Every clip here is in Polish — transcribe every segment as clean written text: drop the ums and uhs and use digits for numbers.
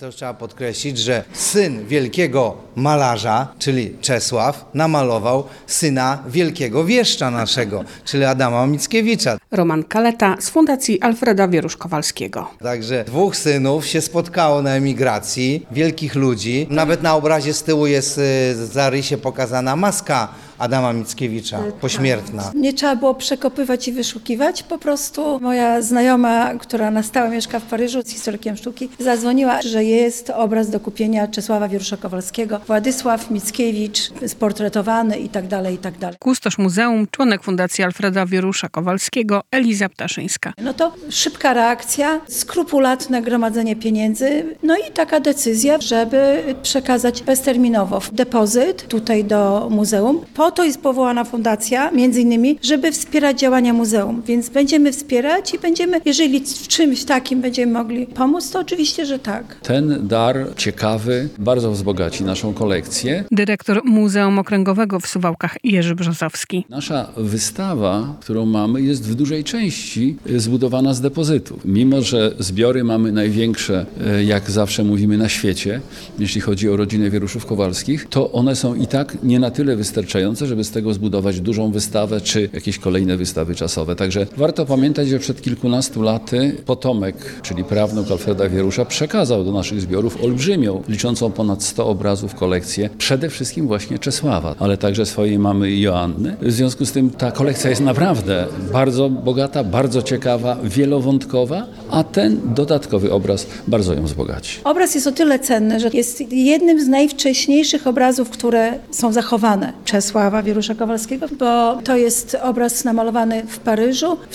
To trzeba podkreślić, że syn wielkiego malarza, czyli Czesław, namalował syna wielkiego wieszcza naszego, czyli Adama Mickiewicza. Roman Kaleta z Fundacji Alfreda Wierusz-Kowalskiego. Także dwóch synów się spotkało na emigracji, wielkich ludzi. Nawet na obrazie z tyłu jest zarysie pokazana maska Adama Mickiewicza, pośmiertna. Nie trzeba było przekopywać i wyszukiwać. Po prostu moja znajoma, która na stałe mieszka w Paryżu, z historykiem sztuki, zadzwoniła, że jest obraz do kupienia Czesława Wierusza-Kowalskiego. Władysław Mickiewicz, sportretowany i tak dalej, i tak dalej. Kustosz muzeum, członek Fundacji Alfreda Wierusza-Kowalskiego, Eliza Ptaszyńska. No to szybka reakcja, skrupulatne gromadzenie pieniędzy, no i taka decyzja, żeby przekazać bezterminowo depozyt tutaj do muzeum. Po to jest powołana fundacja, między innymi, żeby wspierać działania muzeum. Więc będziemy wspierać i będziemy, jeżeli w czymś takim będziemy mogli pomóc, to oczywiście, że tak. Ten dar ciekawy bardzo wzbogaci naszą kolekcję. Dyrektor Muzeum Okręgowego w Suwałkach Jerzy Brzozowski. Nasza wystawa, którą mamy, jest w dużej części zbudowana z depozytów. Mimo że zbiory mamy największe, jak zawsze mówimy, na świecie, jeśli chodzi o rodzinę Wieruszów-Kowalskich, to one są i tak nie na tyle wystarczające, żeby z tego zbudować dużą wystawę, czy jakieś kolejne wystawy czasowe. Także warto pamiętać, że przed kilkunastu laty potomek, czyli prawnuk Alfreda Wierusza, przekazał do naszych zbiorów olbrzymią, liczącą ponad 100 obrazów kolekcję, przede wszystkim właśnie Czesława, ale także swojej mamy Joanny. W związku z tym ta kolekcja jest naprawdę bardzo bogata, bardzo ciekawa, wielowątkowa, a ten dodatkowy obraz bardzo ją wzbogaci. Obraz jest o tyle cenny, że jest jednym z najwcześniejszych obrazów, które są zachowane Czesława Wierusza-Kowalskiego, bo to jest obraz namalowany w Paryżu w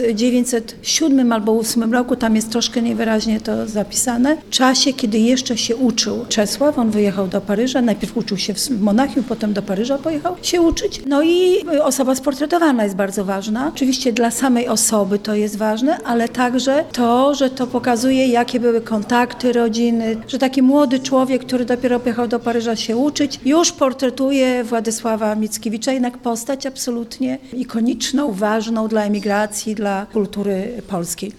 1907 albo 1908 roku, tam jest troszkę niewyraźnie to zapisane. W czasie, kiedy jeszcze się uczył Czesław, on wyjechał do Paryża, najpierw uczył się w Monachium, potem do Paryża pojechał się uczyć. No i osoba sportretowana jest bardzo ważna. Oczywiście dla samej osoby to jest ważne, ale także to, że to pokazuje, jakie były kontakty rodziny, że taki młody człowiek, który dopiero pojechał do Paryża się uczyć, już portretuje Władysława Mickiewicza, jednak postać absolutnie ikoniczną, ważną dla emigracji, dla kultury polskiej.